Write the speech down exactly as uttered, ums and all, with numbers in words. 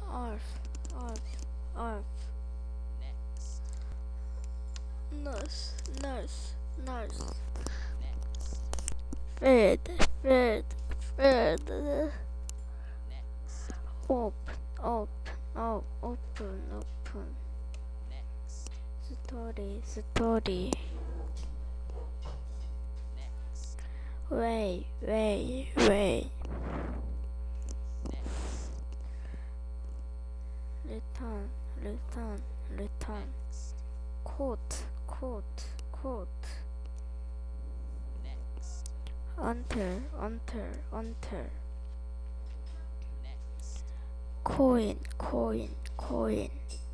Earth, earth, earth. Next. Nurse, nurse, nurse. Next. Fed, fed, fed. Next. Open, open, oh, open, open. Next. Story, story. Next. Way, way, way. Next. Return, return, return. Next. Coat, coat, coat. Next. Enter, enter, enter. Next. Coin, coin, coin.